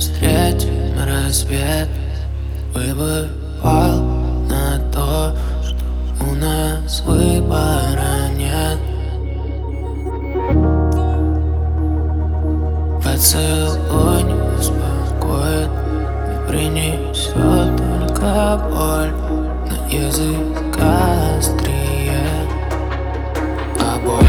встретим рассвет. Выбывал на то, что у нас выбора нет. Поцелуй не успокоит, не принесет только боль. На языка острие, а боль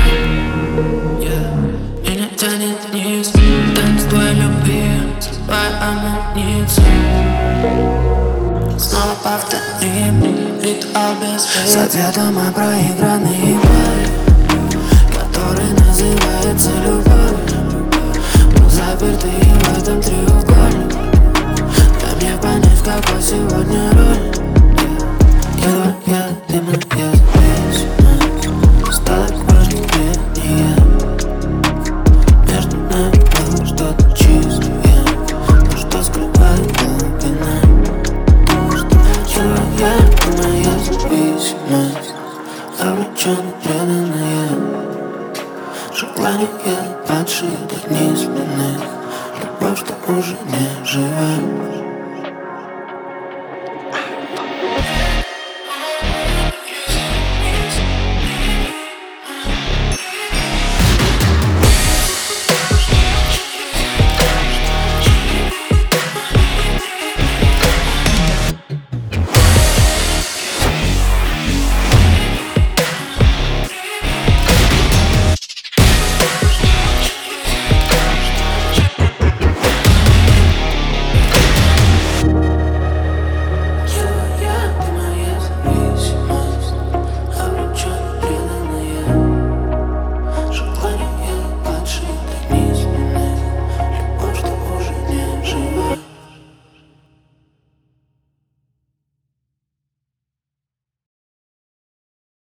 меня тянет вниз. Танец твоей любви, срывая амуницию. Снова повторим ритуал без слез. С ответом о проигранной игре, который называется любовь. Мы заперты в этом треугольнике. Дай мне понять, в какой сегодня роль. Я, ты моя зависимость. Стало важнее. Между нами было что-то чистое, но что скрывает глубина. Я, ты моя зависимость. Обречённая, преданная. Желания падшие до неизменных. Любовь, что уже не живет.